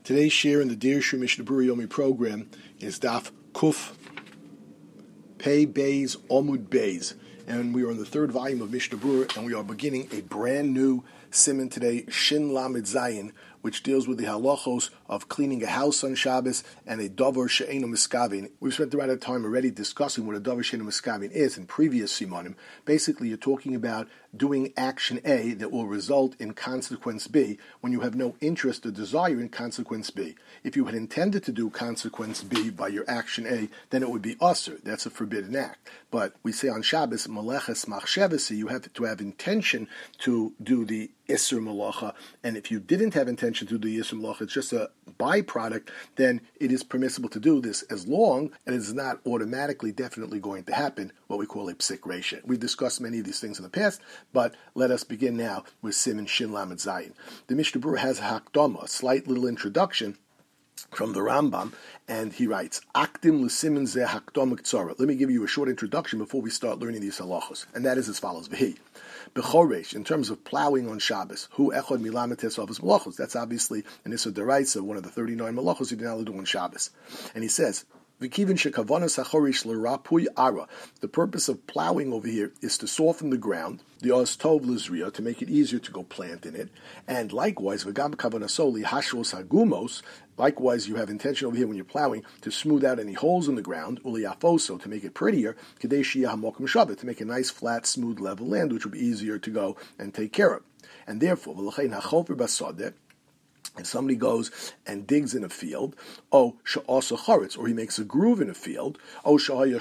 Today's share in the Dirshu Mishnah Berurah Yomi program is Daf Kuf Pei Beis Omud Beis, and we are in the third volume of Mishnah Berurah, and we are beginning a brand new siman today, Shin Lamed Zayin, which deals with the halachos of cleaning a house on Shabbos and a davar she'eino miskavin. We've spent a lot of time already discussing what a davar she'eino miskavin is in previous simanim. Basically, you're talking about doing action A that will result in consequence B when you have no interest or desire in consequence B. If you had intended to do consequence B by your action A, then it would be usur. That's a forbidden act. But we say on Shabbos, maleches machshevasi, you have to have intention to do the Isser Malacha, and if you didn't have intention to do the Isser Malacha, it's just a byproduct, then it is permissible to do this as long as it is not automatically, definitely going to happen, what we call a psik reisha. We've discussed many of these things in the past, but let us begin now with Siman Shin Lamed Zayin. The Mishnah Berurah has a hakdama, a slight little introduction from the Rambam, and he writes, Akdim l'simen zeh hakdama k'tzara. Let me give you a short introduction before we start learning these halachos, and that is as follows. V'hi. B'choresh, in terms of plowing on Shabbos, hu echad milametes avos malachos. That's obviously an issur deraisa, one of the 39 malachos you do not do on Shabbos. And he says, V'kivin shekavanas hachorish l'rapui ara. The purpose of plowing over here is to soften the ground, the oz tov l'zriya, to make it easier to go plant in it. And likewise, v'gam kavanasoli hashros hagumos. Likewise, you have intention over here when you're plowing to smooth out any holes in the ground, uliyafoso, to make it prettier, kadei shiyah hamokim shabbat, to make a nice, flat, smooth, level land, which will be easier to go and take care of. And therefore, v'lachein hachofer basadeh, if somebody goes and digs in a field, or he makes a groove in a field, or there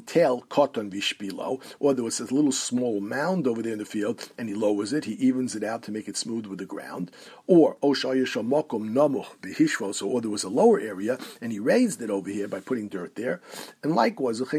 was a little small mound over there in the field, and he lowers it, he evens it out to make it smooth with the ground, or there was a lower area, and he raised it over here by putting dirt there, and likewise, or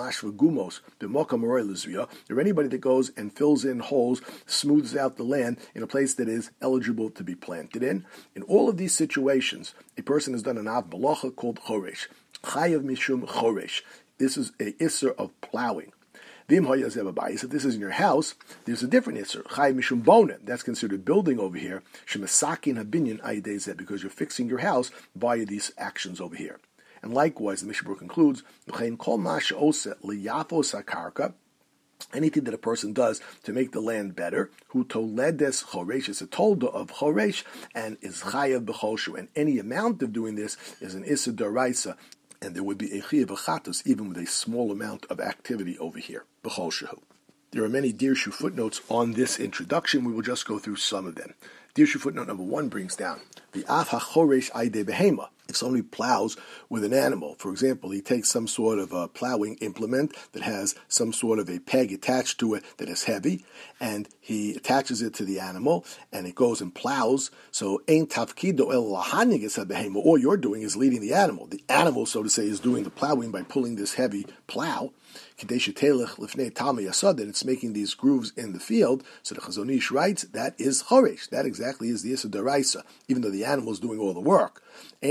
anybody that goes and fills in holes, smooths out the land in a place that is eligible to be planted in all of these situations, a person has done an av malacha called choresh. Chayav mishum choresh. This is a isser of plowing. If this is in your house, there's a different isser. Chayav mishum bonen. That's considered building over here. Shemasakin habinyan aydezeh, because you're fixing your house via these actions over here. And likewise, the Mishnah Berurah concludes, V'chein kol ma she'oseh liyafos hakarka. Anything that a person does to make the land better, who toledes choresh, is a tolda of choresh, and is chayav b'choshu, and any amount of doing this is an issa deraisa, and there would be a chayav b'chatos even with a small amount of activity over here, b'choshu. There are many Dirshu footnotes on this introduction. We will just go through some of them. Dirshu footnote number 1 brings down the af hachoresh aide behema. If somebody plows with an animal, for example, he takes some sort of a plowing implement that has some sort of a peg attached to it that is heavy, and he attaches it to the animal, and it goes and plows. So, ein tafkido el lahanig es habehema. All you're doing is leading the animal. The animal, so to say, is doing the plowing by pulling this heavy plow. That it's making these grooves in the field. So the Chazon Ish writes, that is choresh. That exactly is the issa deraisa, even though the animal is doing all the work. The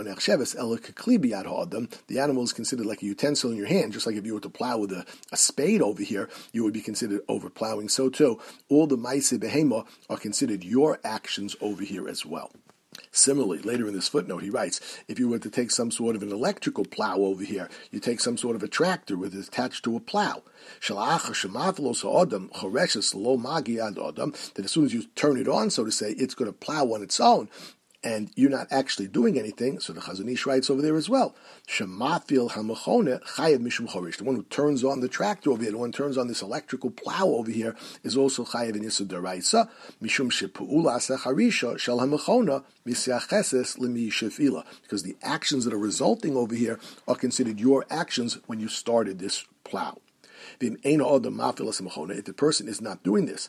animal is considered like a utensil in your hand, just like if you were to plow with a spade over here, you would be considered over plowing. So too, all the maaseh behema are considered your actions over here as well. Similarly, later in this footnote, he writes, if you were to take some sort of an electrical plow over here, you take some sort of a tractor with it attached to a plow, that as soon as you turn it on, so to say, it's going to plow on its own, and you're not actually doing anything, so the Chazon Ish writes over there as well. Shemafil hamachone chayav mishum choresh. The one who turns on the tractor over here, the one who turns on this electrical plow over here, is also chayav in issa deraisa. Mishum shepu'ula asacharisha shel hamachona misyacheses lemi shefila. Because the actions that are resulting over here are considered your actions when you started this plow. If the person is not doing this,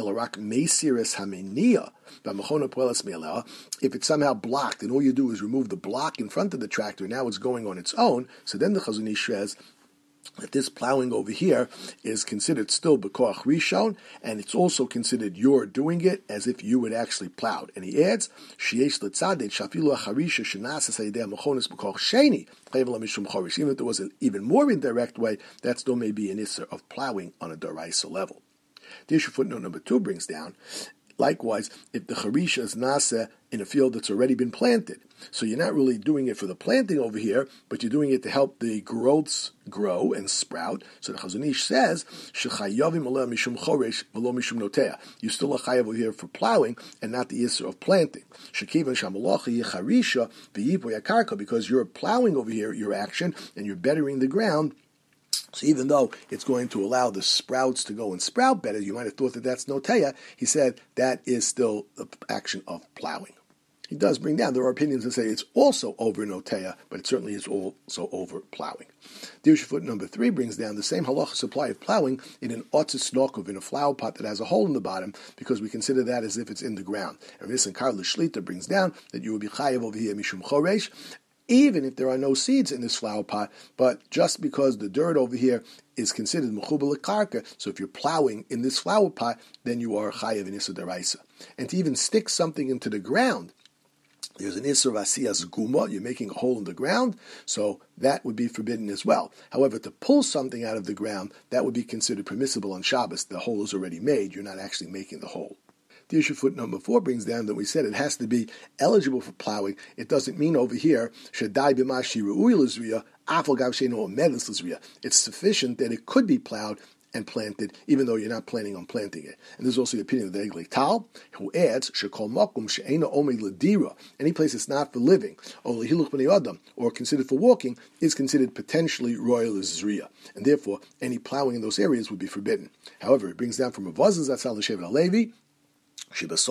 if it's somehow blocked and all you do is remove the block in front of the tractor, now it's going on its own, so then the Chazon Ish says that this plowing over here is considered still b'koach rishon, and it's also considered you're doing it as if you had actually plowed. And he adds, sheyesh letzadeh shafilu acharisha shenasas hayidei mechonis b'koach sheni chayvel mishum chorish. Even if there was an even more indirect way, that still may be an issur of plowing on a deraisa level. The issue footnote number 2 brings down, Likewise, if the charisha is nasa in a field that's already been planted, so you're not really doing it for the planting over here, but you're doing it to help the growths grow and sprout. So the Chazon Ish says, "Shechayavim aleh mishum choresh v'lo mishum notea." You still are chayav over here for plowing and not the issur of planting. Shekivan shamalocha yecharisha v'yipo yakarka, because you're plowing over here, your action, and you're bettering the ground. So even though it's going to allow the sprouts to go and sprout better, you might have thought that that's notea. He said that is still the action of plowing. He does bring down, there are opinions that say it's also over notea, but it certainly is also over plowing. Dirshu foot number 3 brings down the same halacha supply of plowing in an otzis snokov, in a flower pot that has a hole in the bottom, because we consider that as if it's in the ground. And Rissan Karla Shlita brings down that you will be chayav over here mishum choresh, even if there are no seeds in this flower pot, but just because the dirt over here is considered mechuba lekarka, so if you're plowing in this flower pot, then you are chayav in issur deraisa. And to even stick something into the ground, there's an issur of asiyas guma, you're making a hole in the ground, so that would be forbidden as well. However, to pull something out of the ground, that would be considered permissible on Shabbos. The hole is already made, you're not actually making the hole. The issue foot number 4 brings down that we said it has to be eligible for plowing. It doesn't mean over here, it's sufficient that it could be plowed and planted, even though you're not planning on planting it. And there's also the opinion of the Eglei Tal, who adds, any place that's not for living, or considered for walking, is considered potentially royal zriya, and therefore any plowing in those areas would be forbidden. However, it brings down from Rav Vazon Zatzal l'Shevet HaLevi, if it's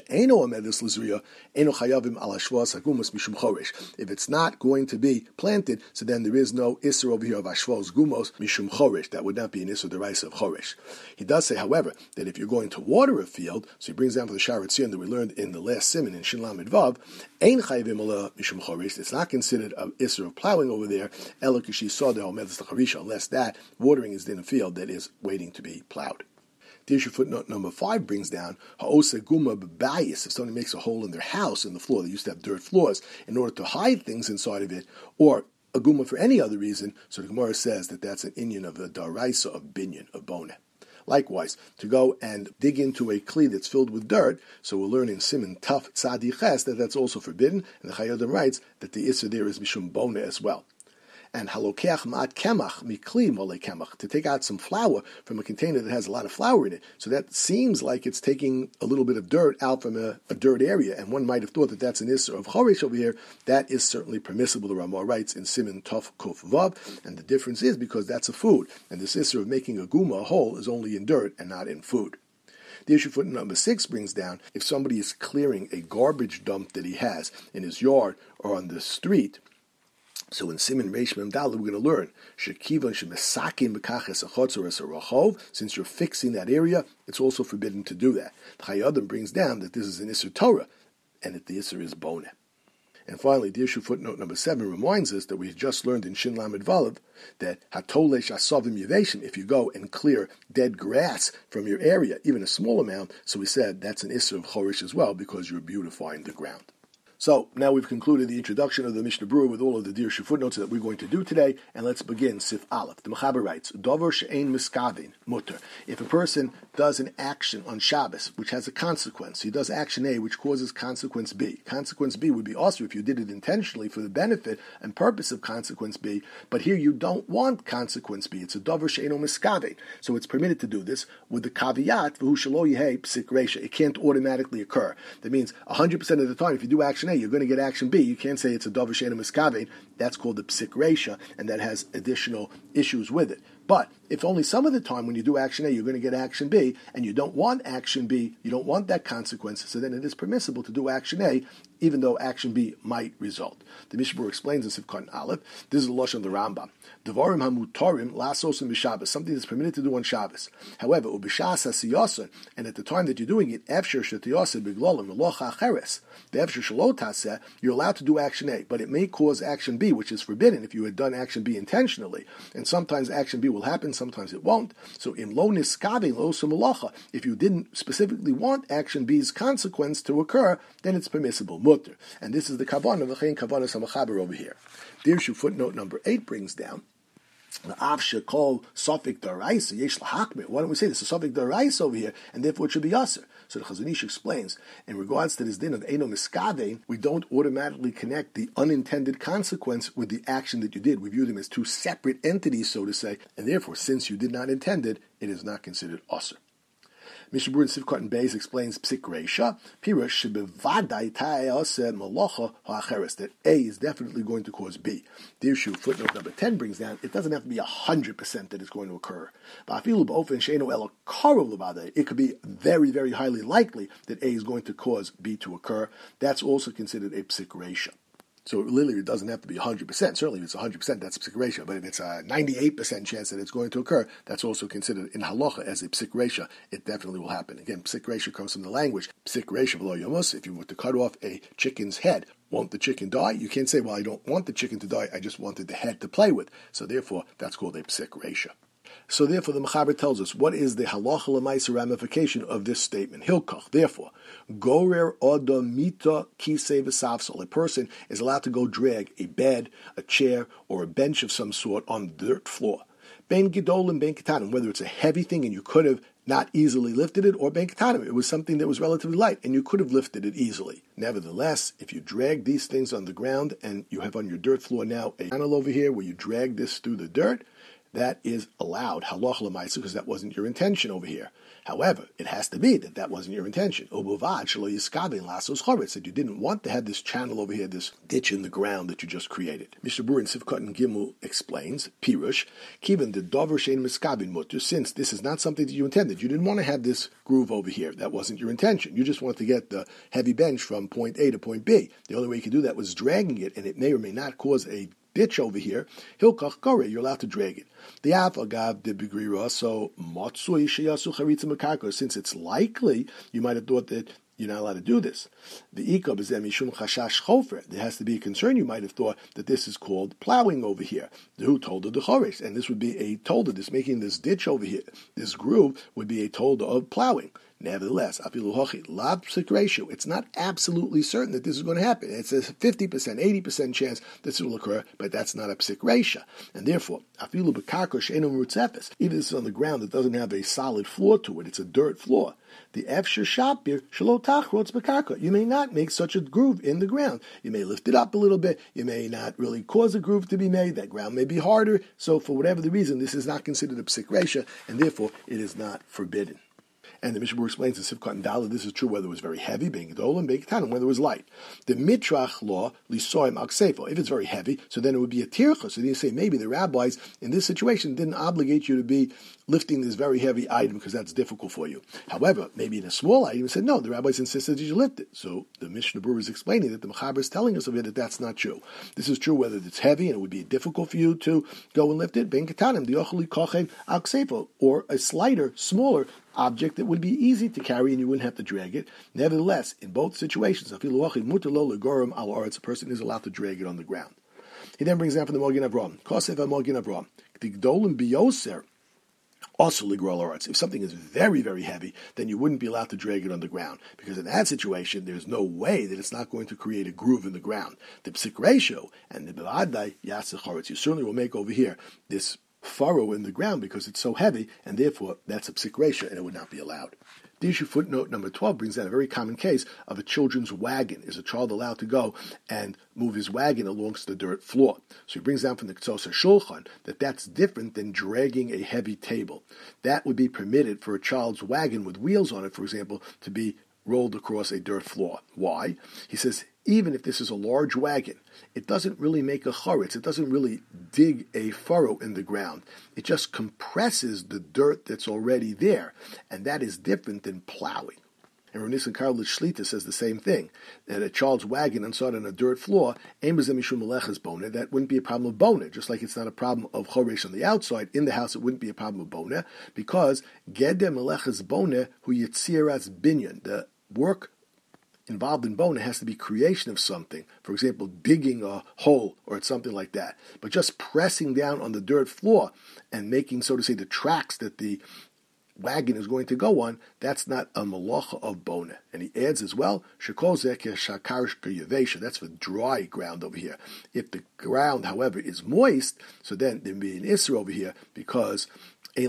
not going to be planted, so then there is no issur over here of ashvos gumos mishum choresh. That would not be an issur deraisa of choresh. He does say, however, that if you're going to water a field, so he brings down for the Sha'ar Tzion that we learned in the last siman in Shin Lamed Vav, ein chayavim ala mishum choresh. It's not considered an issur of plowing over there, ela kishi soda o medes l'charisha, unless that watering is in a field that is waiting to be plowed. The issue footnote number 5 brings down ha'osa guma b'bayis. If somebody makes a hole in their house in the floor, they used to have dirt floors, in order to hide things inside of it, or a guma for any other reason, so the Gemara says that that's an inyan of the daraisa of binyan, of boneh. Likewise, to go and dig into a kli that's filled with dirt, so we'll learn in Siman Taf Tzadi Ches that that's also forbidden, and the Chayyim writes that the issur there is mishum boneh as well. And halokeach ma'at kemach mikli mole kemach, to take out some flour from a container that has a lot of flour in it. So that seems like it's taking a little bit of dirt out from a dirt area, and one might have thought that that's an issur of choresh over here. That is certainly permissible, the Ramah writes in Siman Tov Kuf Vav, and the difference is because that's a food, and this issur of making a guma, a hole, is only in dirt and not in food. The issue footnote number 6 brings down, if somebody is clearing a garbage dump that he has in his yard or on the street, so in Siman Reish Mem Daled, we're going to learn since you're fixing that area, it's also forbidden to do that. The Chayyim brings down that this is an issur Torah, and that the issur is boneh. And finally, the issue footnote number 7 reminds us that we just learned in Shin Lamed Vav that hatolesh asavim yeveshim, if you go and clear dead grass from your area, even a small amount, so we said that's an issur of chorish as well, because you're beautifying the ground. So, now we've concluded the introduction of the Mishnah Berurah with all of the Dirshu footnotes that we're going to do today, and let's begin. Sif Aleph. The Mechaber writes, Dover she'ein miskavin, mutter. If a person does an action on Shabbos, which has a consequence, he does action A, which causes consequence B. Consequence B would be also if you did it intentionally for the benefit and purpose of consequence B, but here you don't want consequence B. It's a Dover she'ein miskavin. So it's permitted to do this with the caveat, v'hu shelo yehei psik reisha. It can't automatically occur. That means 100% of the time, if you do action A, you're going to get action B. You can't say it's a Dover she'ein miskavein. That's called the psik reisha, and that has additional issues with it. But if only some of the time when you do action A, you're going to get action B, and you don't want action B, you don't want that consequence, so then it is permissible to do action A, even though action B might result. The Mishnah Berurah explains this in Sifkan Aleph. This is the Lashon of the Rambam. Devarim hamutorim lasosim b'Shabbos, something that's permitted to do on Shabbos. However, ub'shas hasiyason, and at the time that you're doing it, efsher shetiyaseh b'glolim melocha acheres, the efsher shelo taseh, you're allowed to do action A, but it may cause action B, which is forbidden if you had done action B intentionally. And sometimes action B will happen, sometimes it won't. So in lo niskavin lo sumalacha, if you didn't specifically want action B's consequence to occur, then it's permissible, mutter. And this is the kavanah, v'chein kavanah samachaber over here. Dirshu footnote number 8 brings down Why don't we say this is Safik Daraisa over here, and therefore it should be Aser? So the Chazon Ish explains, in regards to this din of Eino Miskadein, we don't automatically connect the unintended consequence with the action that you did. We view them as two separate entities, so to say, and therefore, since you did not intend it, it is not considered Aser. Mishnah Berurah Sivkot and Beis explains Psik Reisha, Pirush Shebevadai Ta'ase Malacha Ha'acheres, that A is definitely going to cause B. The issue, footnote number 10 brings down, it doesn't have to be 100% that it's going to occur. It could be very, very highly likely that A is going to cause B to occur. That's also considered a Psik Reisha. So literally it doesn't have to be 100%. Certainly if it's 100%, that's a psik reisha. But if it's a 98% chance that it's going to occur, that's also considered in halacha as a psik reisha. It definitely will happen. Again, psik reisha comes from the language, psik reisha v'lo yomos. If you were to cut off a chicken's head, won't the chicken die? You can't say, well, I don't want the chicken to die, I just wanted the head to play with. So therefore, that's called a psik reisha. So therefore, the Mechaber tells us what is the halacha l'maisa ramification of this statement. Hilkach. Therefore, gorer odom mita kisei v'safsal. A person is allowed to go drag a bed, a chair, or a bench of some sort on the dirt floor. Ben gedolim, ben ketanim. Whether it's a heavy thing and you could have not easily lifted it, or ben ketanim, it was something that was relatively light and you could have lifted it easily. Nevertheless, if you drag these things on the ground and you have on your dirt floor now a panel over here where you drag this through the dirt, that is allowed, halacha l'maisa, because that wasn't your intention over here. However, it has to be that wasn't your intention. Obovad shelo yiskabein lasos choretz, that you didn't want to have this channel over here, this ditch in the ground that you just created. Mishnah Berurah in Sivkot and Gimel explains, Pirush, kiven the dover shein miskabein mutter, since this is not something that you intended. You didn't want to have this groove over here. That wasn't your intention. You just wanted to get the heavy bench from point A to point B. The only way you could do that was dragging it, and it may or may not cause a ditch over here. Hilkach gore, you're allowed to drag it. The afagav de begrira, so matsui sheyasu charitza makako, since it's likely, you might have thought that you're not allowed to do this. The ikab is emishum chashash chofer. There has to be a concern. You might have thought that this is called plowing over here. Who told the chores, and this would be a tolda. This making this ditch over here, this groove would be a tolda of plowing. Nevertheless, it's not absolutely certain that this is going to happen. It's a 50%, 80% chance this will occur, but that's not a psik reisha. And therefore, even if it's on the ground that doesn't have a solid floor to it, it's a dirt floor. The efshir shapir shalotach rots bekarka. You may not make such a groove in the ground. You may lift it up a little bit. You may not really cause a groove to be made. That ground may be harder. So for whatever the reason, this is not considered a psik reisha, and therefore it is not forbidden. And the Mishnah Berurah explains in Sivkot and Dalet, this is true whether it was very heavy, being gedol, and being ketanim, whether it was light. The mitrach law, lisoim aksefo, if it's very heavy, so then it would be a tircha. So then you say maybe the rabbis in this situation didn't obligate you to be lifting this very heavy item because that's difficult for you. However, maybe in a small item, you said no, the rabbis insisted that you lift it. So the Mishnah Berurah is explaining that the Mechaber is telling us of it that that's not true. This is true whether it's heavy and it would be difficult for you to go and lift it, being ketanim, the ochli kochen aksefo, or a slighter, smaller object that would be easy to carry and you wouldn't have to drag it. Nevertheless, in both situations, a person is allowed to drag it on the ground. He then brings down from the Mogen Avram, Kosev HaMogen Avram, the Gdolim Biyoser, also ligrol aretz. If something is very, very heavy, then you wouldn't be allowed to drag it on the ground, because in that situation, there's no way that it's not going to create a groove in the ground. The psik ratio and the bevadai yaseh choretz, you certainly will make over here this furrow in the ground because it's so heavy, and therefore that's a psik reisha, and it would not be allowed. The issue footnote number 12 brings down a very common case of a children's wagon. Is a child allowed to go and move his wagon alongst the dirt floor? So he brings down from the Ketzos HaShulchan that that's different than dragging a heavy table. That would be permitted for a child's wagon with wheels on it, for example, to be rolled across a dirt floor. Why? He says, even if this is a large wagon, it doesn't really make a choretz. It doesn't really dig a furrow in the ground. It just compresses the dirt that's already there, and that is different than plowing. And Rav Nissen Karlitz Shlita says the same thing, that a child's wagon inside on a dirt floor, that wouldn't be a problem of bona, just like it's not a problem of choresh on the outside. In the house, it wouldn't be a problem of bona, because Gedeh Meleches Bona Hu Yetziras Binyan, the work involved in bona has to be creation of something. For example, digging a hole or something like that. But just pressing down on the dirt floor and making, so to say, the tracks that the wagon is going to go on, that's not a malacha of bona. And he adds as well, that's for dry ground over here. If the ground, however, is moist, so then there'd be an isser over here because the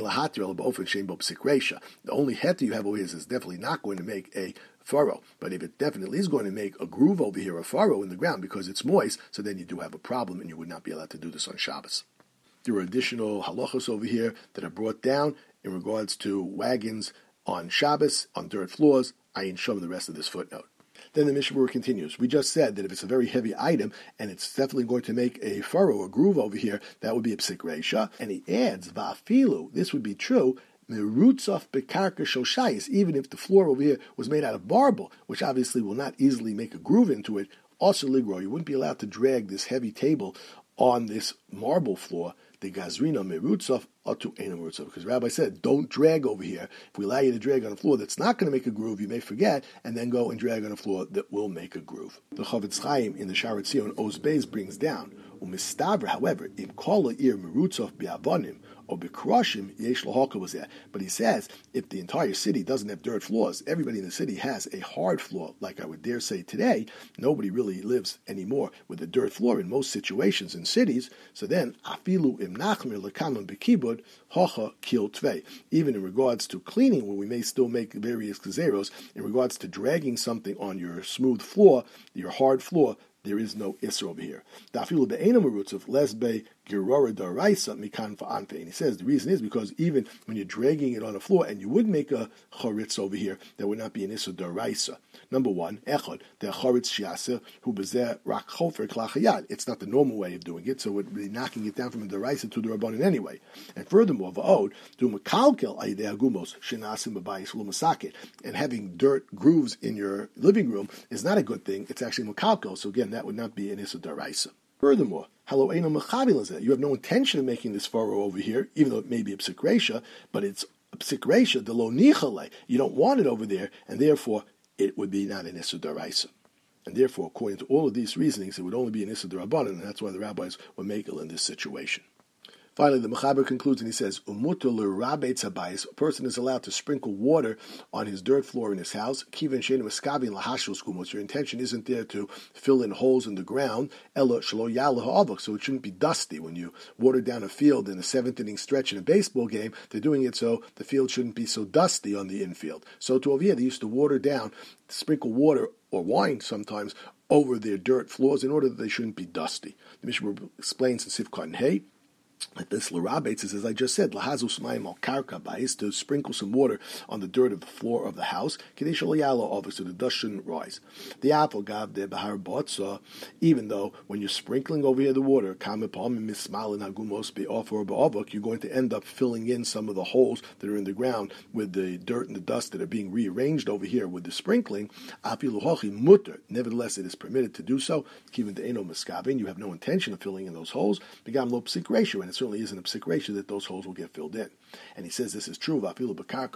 only heter you have over here is definitely not going to make a furrow. But if it definitely is going to make a groove over here, a furrow in the ground because it's moist, so then you do have a problem and you would not be allowed to do this on Shabbos. There are additional halachos over here that are brought down in regards to wagons on Shabbos, on dirt floors. I ain't showing the rest of this footnote. Then the Mishnah Berurah continues. We just said that if it's a very heavy item and it's definitely going to make a furrow, a groove over here, that would be a psik reisha. And he adds, va'afilu, this would be true, merutzof bekarka shoshayis, even if the floor over here was made out of marble, which obviously will not easily make a groove into it. Also ligro, you wouldn't be allowed to drag this heavy table on this marble floor, the gazrina merutzof atu ena merutzof, because Rabbi said, don't drag over here. If we allow you to drag on a floor that's not going to make a groove, you may forget, and then go and drag on a floor that will make a groove. The Chavetz Chaim in the Shaar Tzion Oz Beis brings down, umistaver, however, im kol ir merutzof bi'avonim, or b'kroshim yesh lahaka was there. But he says, if the entire city doesn't have dirt floors, everybody in the city has a hard floor, like I would dare say today, nobody really lives anymore with a dirt floor in most situations in cities, so then, afilu im nachmir lekaman b'kibud, hocha kil tvei. Even in regards to cleaning, where we may still make various gezeros, in regards to dragging something on your smooth floor, your hard floor, there is no isser over here. Dafilu be'ena merutzav lesbe gerora daraisa mikan fa'anfe. And he says the reason is because even when you're dragging it on the floor, and you would make a charitz over here, there would not be an isser daraisa. Number one, echad the charitz shiasa hu bezer rak chofer klachayad. It's not the normal way of doing it, so it would be knocking it down from a daraisa to the rabbanon anyway. And furthermore, va'od do mekalkel ayidei agumos shenasim b'bayis lumasaket. And having dirt grooves in your living room is not a good thing. It's actually mekalkel. So again, that would not be an issur daraisa. Furthermore, halo eino mechabil, you have no intention of making this furrow over here, even though it may be a psik reisha, but it's a psik reisha, the lo nichale. You don't want it over there, and therefore it would be not an issur daraisa. And therefore, according to all of these reasonings, it would only be an issur darabanan, and that's why the rabbis were makel in this situation. Finally, the Mechaber concludes and he says, a person is allowed to sprinkle water on his dirt floor in his house. Your intention isn't there to fill in holes in the ground, so it shouldn't be dusty. When you water down a field in a seventh inning stretch in a baseball game, they're doing it so the field shouldn't be so dusty on the infield. So to over here, they used to water down, sprinkle water or wine sometimes over their dirt floors in order that they shouldn't be dusty. The Mishnah explains in Sivkot and Hay, like this, L'Rabbeitz is, as I just said, Lahazus Mayim al Karka Bais, to sprinkle some water on the dirt of the floor of the house, Kadesh Yalo Ovik, so the dust shouldn't rise. The apple Gav de Bahar Botza, even though when you're sprinkling over here the water, Kamepom Mismal and Hagumos be off or Ba'avok, you're going to end up filling in some of the holes that are in the ground with the dirt and the dust that are being rearranged over here with the sprinkling. Afiluhochi Mutter, nevertheless, it is permitted to do so. Given the Eno Miskavin, you have no intention of filling in those holes. Begam Lo Psik Ratio, and it certainly isn't a psik ratio that those holes will get filled in. And he says this is true, and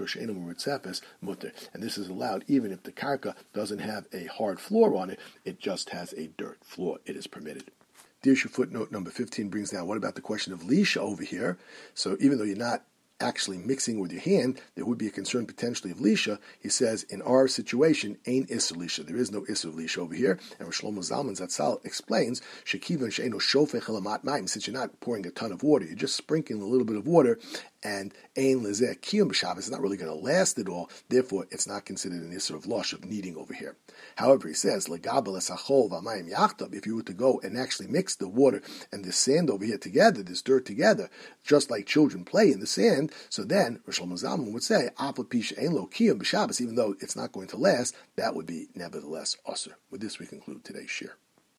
this is allowed even if the karka doesn't have a hard floor on it, it just has a dirt floor. It is permitted. Dirshu footnote number 15 brings down, what about the question of lisha over here? So even though you're not actually mixing with your hand, there would be a concern potentially of lisha. He says, in our situation, ain't isser lisha. There is no isser lisha over here. And Rosh Shlomo Zalman Zatzal explains, shekivan she'eno shofech elamat ma'im, since you're not pouring a ton of water, you're just sprinkling a little bit of water, and ein lezeh kiyum b'Shabbos is not really going to last at all. Therefore, it's not considered an isser of losh, of kneading over here. However, he says, legabel esachol v'amayim yachtav, if you were to go and actually mix the water and the sand over here together, this dirt together, just like children play in the sand, so then Rosh Shlomo Zalman would say, ein lo kiyum b'Shabbos, even though it's not going to last, that would be nevertheless usher. With this, we conclude today's shir.